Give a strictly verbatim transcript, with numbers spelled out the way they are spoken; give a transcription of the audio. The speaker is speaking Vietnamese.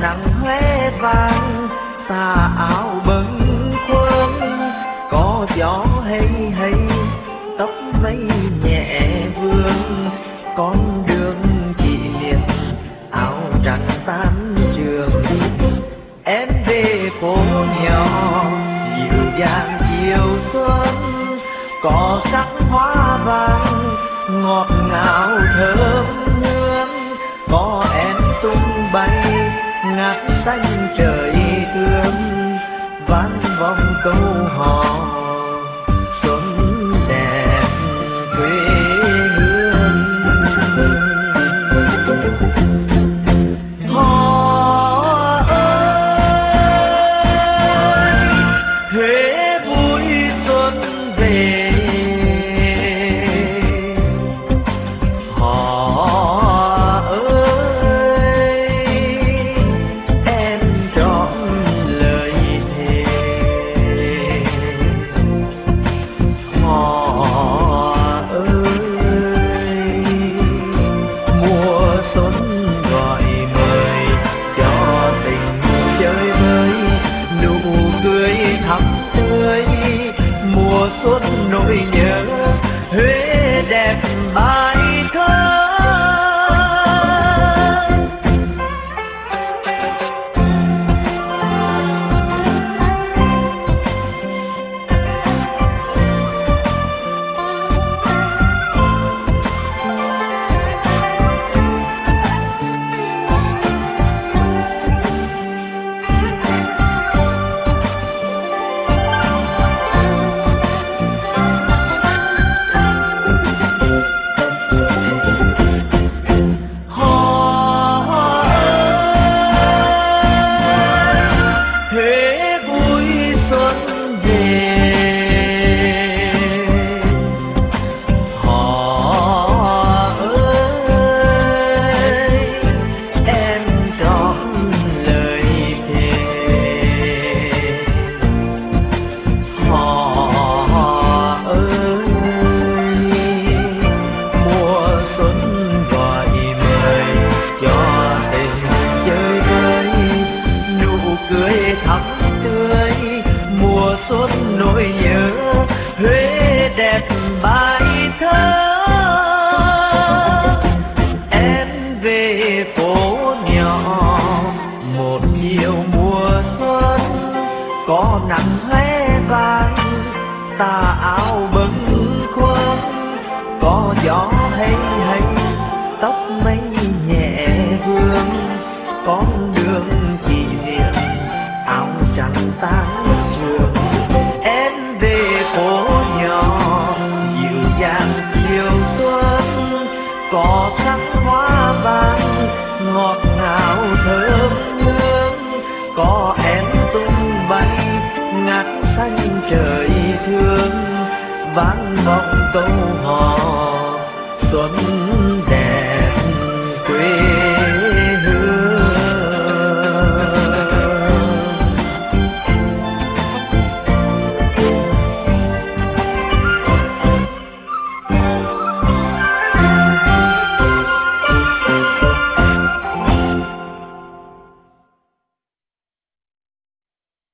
nắng hoe vàng tà áo bâng khuâng, có gió hay hay tóc mây nhẹ vương, con đường kỷ niệm áo trắng tan trường. Em về phố nhỏ dịu dàng chiều xuân, có sắc hoa vàng ngọt ngào thơm hương, có em tung bay ngát xanh trời thương, vang vọng câu hò xuân đẹp quê hương. Hò ơi Huế vui xuân về, hò ơi em trọn lời thề, hò ơi mùa xuân gọi mời cho tình chơi vơi, nụ cười thắm tươi mùa xuân nỗi nhớ Huế đẹp bài thơ. Cười thắm tươi mùa xuân nỗi nhớ Huế đẹp bài thơ. Em về phố nhỏ một chiều mùa xuân, có nắng hoe vàng tà áo bâng khuâng, có gió hay hay tóc mây nhẹ vương, con đường kỷ niệm áo trắng tan trường. Em về phố nhỏ dịu dàng chiều xuân, có sắc hoa vàng ngọt ngào thơm hương, có em tung bay ngát xanh trời thương, vang vọng câu hò xuân đẹp.